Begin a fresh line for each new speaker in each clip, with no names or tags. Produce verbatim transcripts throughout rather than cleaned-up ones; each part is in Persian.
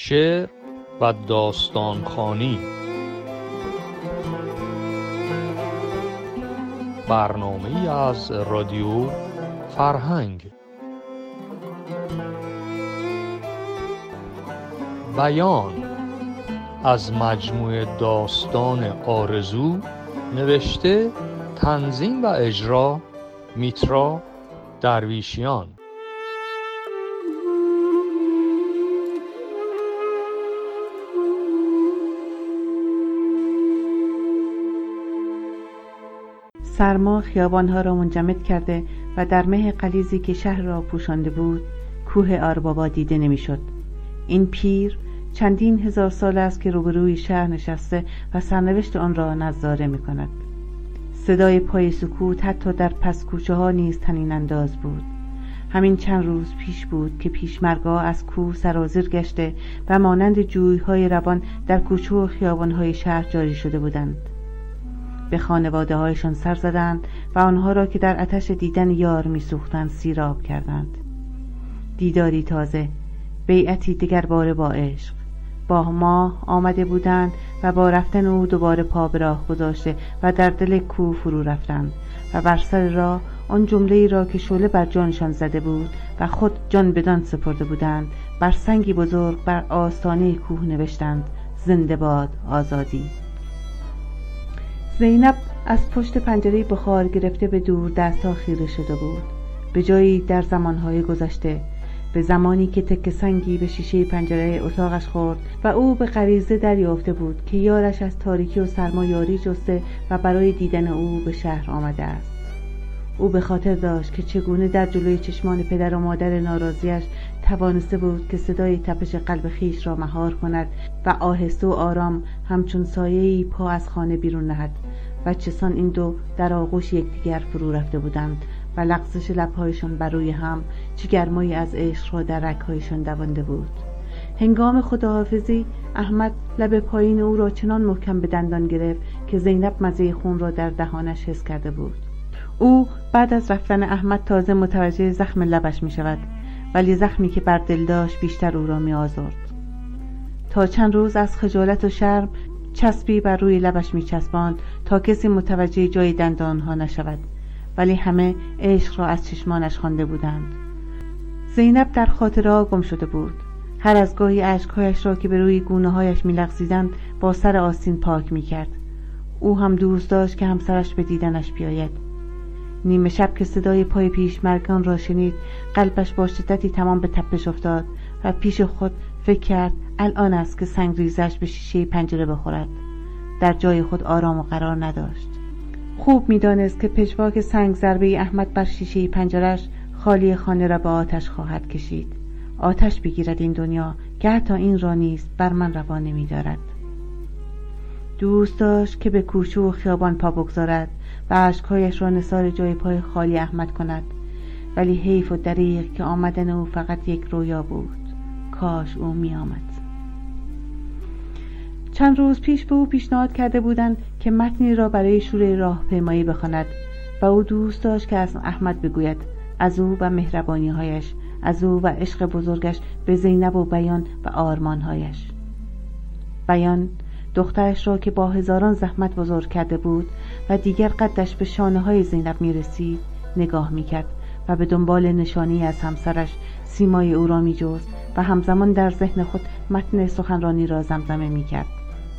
شعر و داستانخوانی. برنامه‌ای از رادیو فرهنگ. بیان از مجموعه داستان آرزو، نوشته، تنظیم و اجرا میترا درویشیان.
سرما خیابانها را منجمد کرده و در مه غلیظی که شهر را پوشانده بود، کوه آربابا دیده نمیشد. این پیر چندین هزار سال است که روبروی شهر نشسته و سرنوشت آن را نظاره می کند. صدای پای سکوت حتی در پس کوچه ها نیز طنین انداز بود. همین چند روز پیش بود که پیشمرگ‌ها از کوه سرازیر گشته و مانند جوی‌های روان در کوچه و خیابان‌های شهر جاری شده بودند. به خانواده هایشان سر زدند و آنها را که در آتش دیدن یار می‌سوختند سیراب کردند. دیداری تازه، بیعتی دگر باره با عشق. با ماه آمده بودند و با رفتن او دوباره پا به راه گذاشته و در دل کوه فرو رفتند و بر سر راه آن جمله‌ای را که شعله بر جانشان زده بود و خود جان بدان سپرده بودند، بر سنگی بزرگ بر آستانه کوه نوشتند: زنده باد آزادی. زینب از پشت پنجره بخار گرفته به دور دست‌ها خیره شده بود، به جایی در زمانهای گذشته، به زمانی که تکه سنگی به شیشه پنجره اتاقش خورد و او به غریزه دریافته بود که یارش از تاریکی و سرما یاری جسته و برای دیدن او به شهر آمده است. او به خاطر داشت که چگونه در جلوی چشمان پدر و مادر ناراضیش توانسته بود که صدای تپش قلب خیش را مهار کند و آهسته و آرام همچون سایه‌ای پا از خانه بیرون نهد و چسان این دو در آغوش یکدیگر فرو رفته بودند و لغزش لب‌هایشان بر روی هم چه گرمایی از عشق را در رگ‌هایشان دوانده بود. هنگام خداحافظی احمد لب پایین او را چنان محکم به دندان گرفت که زینب مزه خون را در دهانش حس کرده بود. او بعد از رفتن احمد تازه متوجه زخم لبش می شود، ولی زخمی که بر دل داشت بیشتر او را می آزرد. تا چند روز از خجالت و شرم چسبی بر روی لبش می چسباند تا کسی متوجه جای دندانها نشود، ولی همه عشق را از چشمانش خوانده بودند. زینب در خاطرها گم شده بود. هر از گاهی اشکهایش را که به روی گونه هایش می لغزیدند با سر آستین پاک می کرد. او هم دوست داشت که همسرش به دیدنش بیاید. نیمه شب که صدای پای پیشمرگان را شنید، قلبش با شدتی تمام به تپش افتاد و پیش خود فکر کرد الان است که سنگ ریزش به شیشه پنجره بخورد. در جای خود آرام و قرار نداشت. خوب می‌دانست که پشواک سنگ ضربه احمد بر شیشه پنجره‌اش خالی خانه را به آتش خواهد کشید. آتش بگیرد این دنیا که حتی این را نیز بر من روا نمی‌دارد. دوست داشت که به کوچه و خیابان پا بگذارد و اشکهایش را نثار جای پای خالی احمد کند، ولی حیف و دریغ که آمدن او فقط یک رویا بود. کاش او می آمد. چند روز پیش به او پیشنهاد کرده بودند که متنی را برای شورای راهپیمایی بخواند و او دوست داشت که از احمد بگوید، از او و مهربانی‌هایش، از او و عشق بزرگش به زینب و بیان و آرمان‌هایش. بیان دخترش را که با هزاران زحمت بزرگ کرده بود و دیگر قدش به شانه های زینب می رسید نگاه می کرد و به دنبال نشانی از همسرش سیمای او را می جست و همزمان در ذهن خود متن سخنرانی را زمزمه می کرد.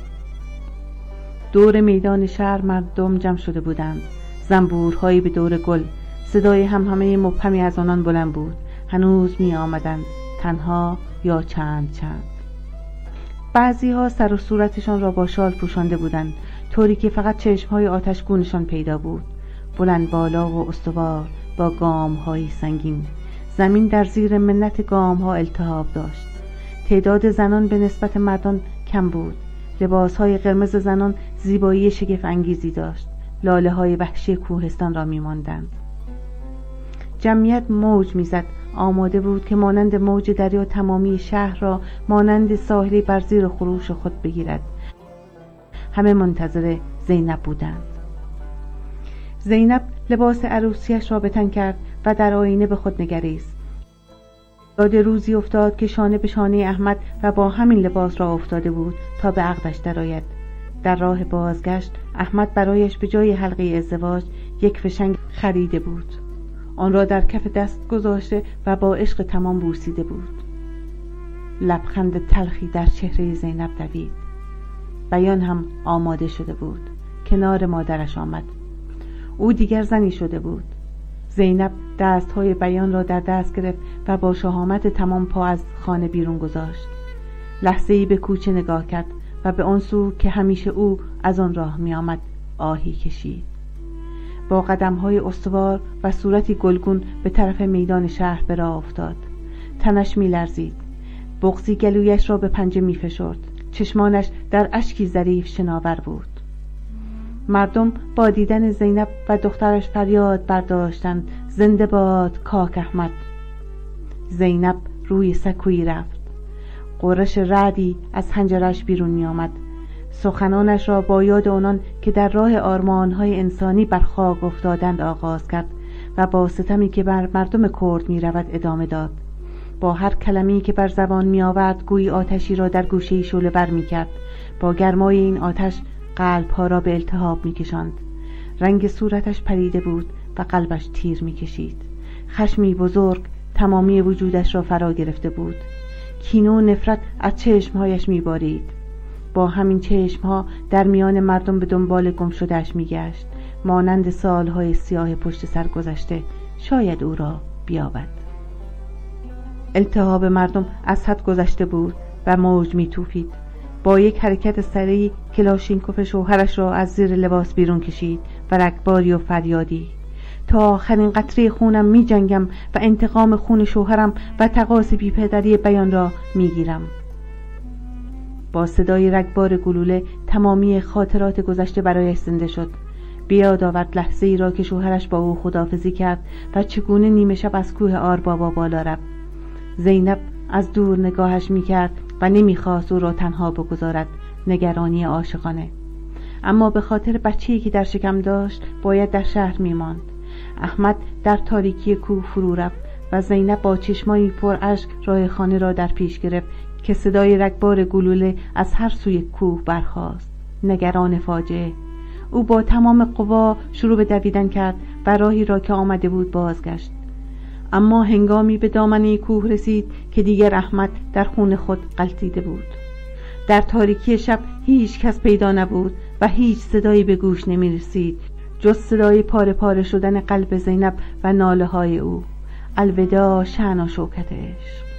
دور میدان شهر مردم جمع شده بودند. زنبورهایی به دور گل، صدای همهمه مبهمی از آنان بلند بود. هنوز می آمدند، تنها یا چند چند. بعضی ها سر و صورتشان را با شال پوشانده بودند، طوری که فقط چشمهای آتشگونشان پیدا بود. بلند بالا و استوار با گام‌های سنگین. زمین در زیر منت گام‌ها التهاب داشت. تعداد زنان به نسبت مردان کم بود. لباسهای قرمز زنان زیبایی شگفت انگیزی داشت. لاله‌های وحشی کوهستان را می‌ماندند. جمعیت موج می‌زد، آماده بود که مانند موج دریا تمامی شهر را مانند ساحلی بر زیر خروش خود بگیرد. همه منتظر زینب بودند. زینب لباس عروسیش را به تن کرد و در آینه به خود نگریست. یاد روزی افتاد که شانه به شانه احمد و با همین لباس را افتاده بود تا به عقدش درآید. در راه بازگشت احمد برایش به جای حلقه ازدواج یک فشنگ خریده بود. آن را در کف دست گذاشته و با عشق تمام بوسیده بود. لبخند تلخی در چهره زینب دوید. بیان هم آماده شده بود. کنار مادرش آمد. او دیگر زنی شده بود. زینب دستهای بیان را در دست گرفت و با شهامت تمام پا از خانه بیرون گذاشت. لحظه‌ای به کوچه نگاه کرد و به آن سو که همیشه او از آن راه می آمد آهی کشید. با قدم‌های استوار و صورتی گلگون به طرف میدان شهر به راه افتاد. تنش می لرزید. بغضی گلویش را به پنجه می فشرد. چشمانش در اشکی ظریف شناور بود. مردم با دیدن زینب و دخترش فریاد برداشتند: زنده باد کاک احمد. زینب روی سکویی رفت. غرش رعدی از حنجرش بیرون می آمد. سخنانش را با یاد آنان که در راه آرمان‌های انسانی بر خاک افتادند آغاز کرد و با ستمی که بر مردم کرد می رود ادامه داد. با هر کلمه‌ای که بر زبان می آورد گویی آتشی را در گوشه‌ای شعله ور می کرد. با گرمای این آتش قلب‌ها را به التهاب می کشاند. رنگ صورتش پریده بود و قلبش تیر می کشید. خشمی بزرگ تمامی وجودش را فرا گرفته بود. کینه و نفرت از چشمهایش می بارید. با همین چشمها در میان مردم به دنبال گم شده‌اش می گشت. مانند سالهای سیاه پشت سر گذشته شاید او را بیابد. التهاب مردم از حد گذشته بود و موج می توفید. با یک حرکت سریع کلاشینکوف شوهرش را از زیر لباس بیرون کشید و رگباری و فریادی: تا آخرین قطره خونم می جنگم و انتقام خون شوهرم و تقاص بی پدری بیان را می گیرم. با صدای رگبار گلوله تمامی خاطرات گذشته برایش زنده شد. بیاد آورد لحظه ای را که شوهرش با او خداحافظی کرد و چگونه نیمه شب از کوه آربابا بالا رفت. زینب از دور نگاهش می کرد و نمیخواست او را تنها بگذارد. نگرانی عاشقانه. اما به خاطر بچه‌ای که در شکم داشت باید در شهر میماند. احمد در تاریکی کوه فرو رفت و زینب با چشمانی پر اشک راه خانه را در پیش گرفت که صدای رگبار گلوله از هر سوی کوه برخاست. نگران فاجعه، او با تمام قوا شروع به دویدن کرد و راهی را که آمده بود بازگشت. اما هنگامی به دامنه کوه رسید که دیگر احمد در خون خود غلتیده بود. در تاریکی شب هیچ کس پیدا نبود و هیچ صدایی به گوش نمی رسید جز صدای پاره پاره شدن قلب زینب و ناله های او. الوداع شأن و شوکت عشق.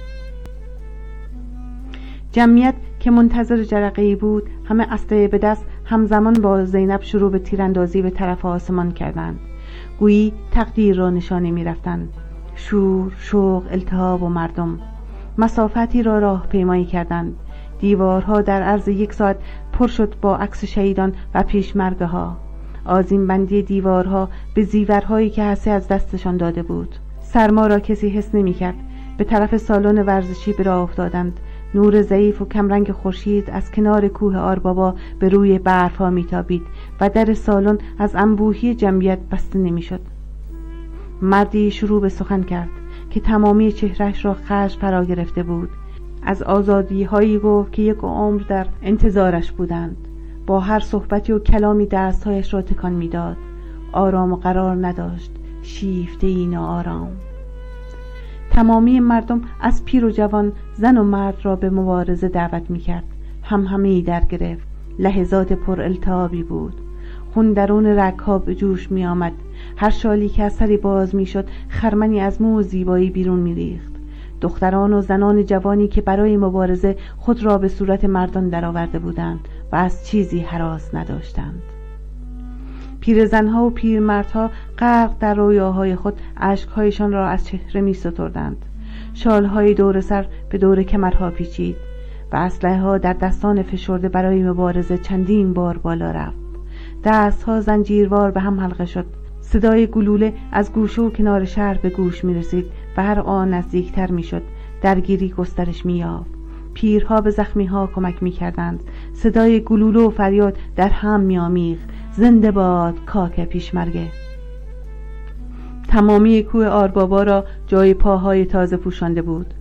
جمعیت که منتظر جرقه‌ای بود همه اسلحه به دست همزمان با زینب شروع به تیراندازی به طرف آسمان کردند. گویی تقدیر را نشانه می رفتند. شور، شوق، التهاب و مردم مسافتی را راه پیمایی کردند. دیوارها در عرض یک ساعت پر شد با عکس شهیدان و پیشمرده ها. آذین بندی دیوارها به زیورهایی که حسی از دستشان داده بود. سرما را کسی حس نمی کرد. به طرف سالن ورزشی به راه افتادند. نور ضعیف و کمرنگ خورشید از کنار کوه آربابا به روی برفها میتابید و در سالن از انبوهی جمعیت بسته نمیشد. مردی شروع به سخن کرد که تمامی چهرهش را خشم فرا گرفته بود. از آزادی هایی گفت که یک عمر در انتظارش بودند. با هر صحبتی و کلامی دستهایش را تکان میداد. آرام و قرار نداشت. شیفته این آرام. تمامی مردم از پیر و جوان، زن و مرد را به مبارزه دعوت میکرد. هم همه‌ای در گرفت. لحظات پر التهابی بود. خون درون رگ‌ها به جوش می آمد. هر شالی که از سری باز می شد خرمنی از مو و زیبایی بیرون می ریخت. دختران و زنان جوانی که برای مبارزه خود را به صورت مردان درآورده بودند و از چیزی هراس نداشتند. پیرزنها و پیرمردها غرق در رویاهای خود اشکهایشان را از چهره می ستردند. شالهای دور سر به دور کمرها پیچید و اسلحه ها در دستان فشرده برای مبارزه چندین بار بالا رفت. دستها زنجیروار به هم حلقه شد. صدای گلوله از گوشه و کنار شهر به گوش می رسید و هر آن نزدیکتر می شد. درگیری گسترش می یافت. پیرها به زخمی ها کمک می کردند. صدای گلوله و فریاد در هم می آمیخت. زنده باد کاک پیشمرگه. تمامی کوه آربابا را جای پاهای تازه پوشانده بود.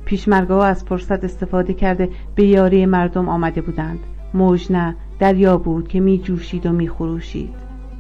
پیشمرگ‌ها از فرصت استفاده کرده به یاری مردم آمده بودند. موج نه، دریا بود که می جوشید و می خروشید.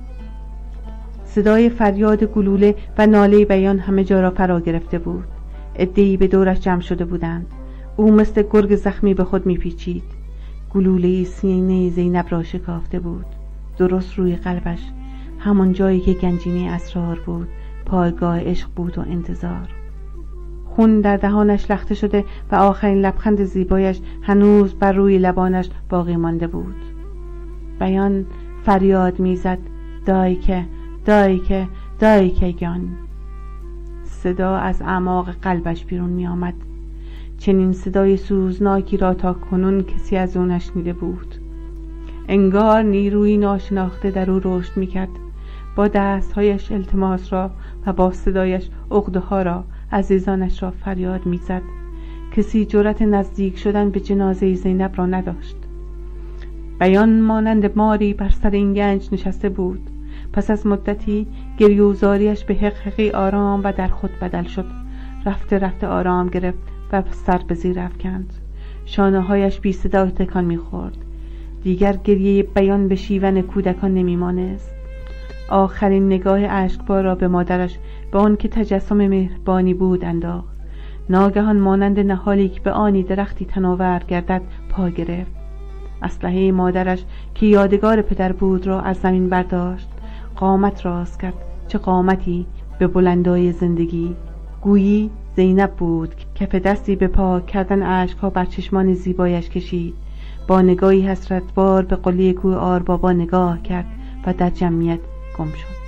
صدای فریاد گلوله و ناله بیان همه جا را فرا گرفته بود. عده‌ای به دورش جمع شده بودند. او مثل گرگ زخمی به خود می پیچید. گلوله‌ای سینه زینب را شکافته بود، درست روی قلبش، همان جایی که گنجینه اسرار بود، پایگاه عشق بود و انتظار. خون در دهانش لخته شده و آخرین لبخند زیبایش هنوز بر روی لبانش باقی مانده بود. بیان فریاد میزد: دایکه، دایکه، دایکه گان. صدا از اعماق قلبش بیرون می آمد. چنین صدای سوزناکی را تا کنون کسی از او نشنیده بود. انگار نیروی ناشناخته در او رشد می کرد. با دستهایش التماس را و با صدایش عقده ها را، عزیزانش را فریاد می زد. کسی جرأت نزدیک شدن به جنازه زینب را نداشت. بیان مانند ماری بر سر این گنج نشسته بود. پس از مدتی گریوزاریش به حقحقی آرام و در خود بدل شد. رفته رفته آرام گرفت و سر به زیر افکند. شانه هایش بی صدا تکان می خورد. دیگر گریه بیان به شیون کودکان نمی مانست. آخرین نگاه اشکبار را به مادرش، به آن که تجسم مهربانی بود، انداخت. ناگهان مانند نهالی که به آنی درختی تناور گردد پا گرفت. اسلحه مادرش که یادگار پدر بود را از زمین برداشت. قامت راست کرد. چه قامتی به بلندای زندگی! گویی زینب بود. کف دستی به پاک کردن اشکها بر چشمان زیبایش کشید. با نگاهی حسرتبار به قله کوه آربابا نگاه کرد و در جمعیت گم شد.